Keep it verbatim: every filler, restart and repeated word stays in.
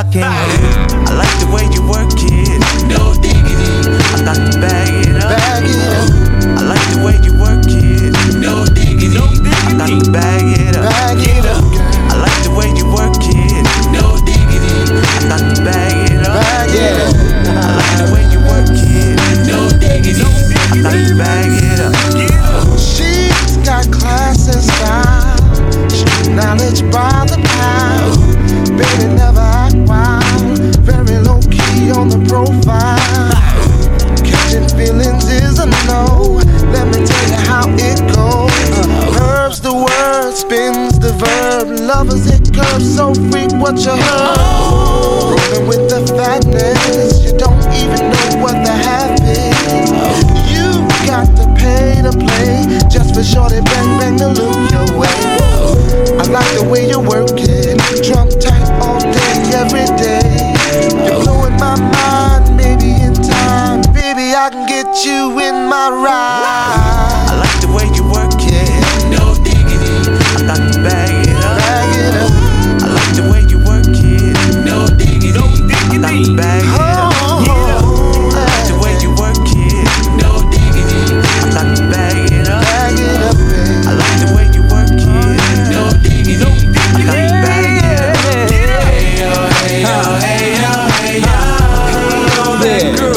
rockin'. I like the way you work it. No diggity. I got to bag it up. Bag it up. I like the way you work it. No diggity. I got to bag it up. Bag it up. I like the way you work it. No diggity. I got to bag it up. Bag it up. I like the way you work it. No diggity. I got to bag it up. She's got class and style. She's knowledge by the pound. Baby never act wild. Very low key on the profile. Catching feelings is a no. Let me tell you how it goes. Curves the word, spins the verb. Lovers it curves, so freak what you heard. Rolling with the fatness, you don't even know what the half is. You got to pay to play, just for shorty bang bang to look your way. I like the way you work it, drum tight all day, every day. You're blowing my mind, maybe in time, baby I can get you in my ride. I like the way you work it, no diggity. I got to bag it up. Bag it up. I like the way you work it, no diggity. I got to bag it up. I like the way you work it, no diggity. I got to bag it up. Bag it up, baby. I like the way you work it, no diggity. I got to bag it up. Hey yo, hey yo, hey yo, hey yo.